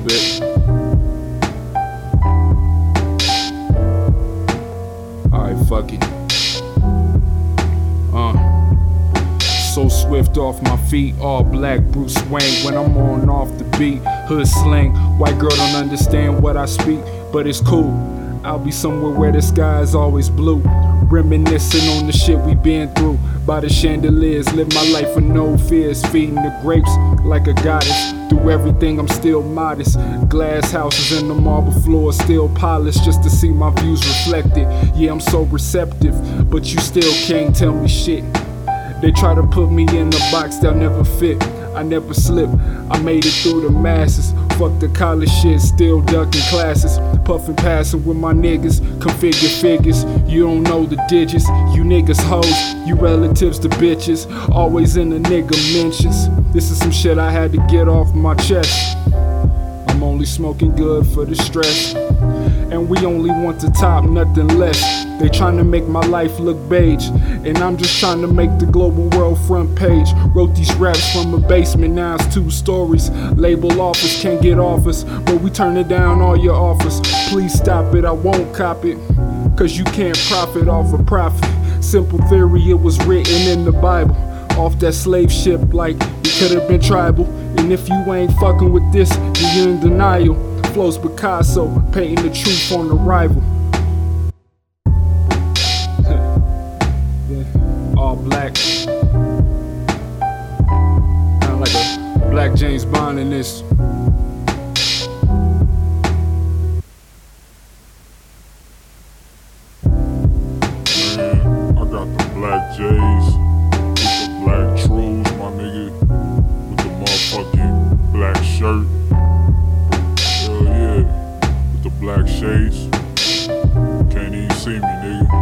bit. Alright, fuck it. So swift off my feet, all black Bruce Wayne when I'm on off the beat. Hood slang, white girl don't understand what I speak, but it's cool. I'll be somewhere where the sky is always blue, reminiscing on the shit we been through. By the chandeliers, live my life with no fears, feeding the grapes like a goddess. Through everything I'm still modest. Glass houses and the marble floor still polished just to see my views reflected. Yeah, I'm so receptive, but you still can't tell me shit. They try to put me in a box they'll never fit. I never slip, I made it through the masses. Fuck the college shit, still ducking classes. Puffin' passing with my niggas, configure figures. You don't know the digits, you niggas hoes, you relatives to bitches. Always in the nigga mentions. This is some shit I had to get off my chest. I'm only smoking good for the stress, and we only want the top, nothing less. They tryna make my life look beige, and I'm just trying to make the global world front page. Wrote these raps from a basement, now it's 2 stories. Label office, can't get offers, but we turning down all your offers. Please stop it, I won't cop it, cause you can't profit off a profit. Simple theory, it was written in the Bible. Off that slave ship like it could've been tribal. And if you ain't fucking with this, then you're in denial. Flows Picasso, painting the truth on arrival. All black. Kinda like a black James Bond in this. Man, I got the black J's with the black trues, my nigga, with the motherfucking black shirt. Hell yeah, with the black shades. Can't even see me, nigga.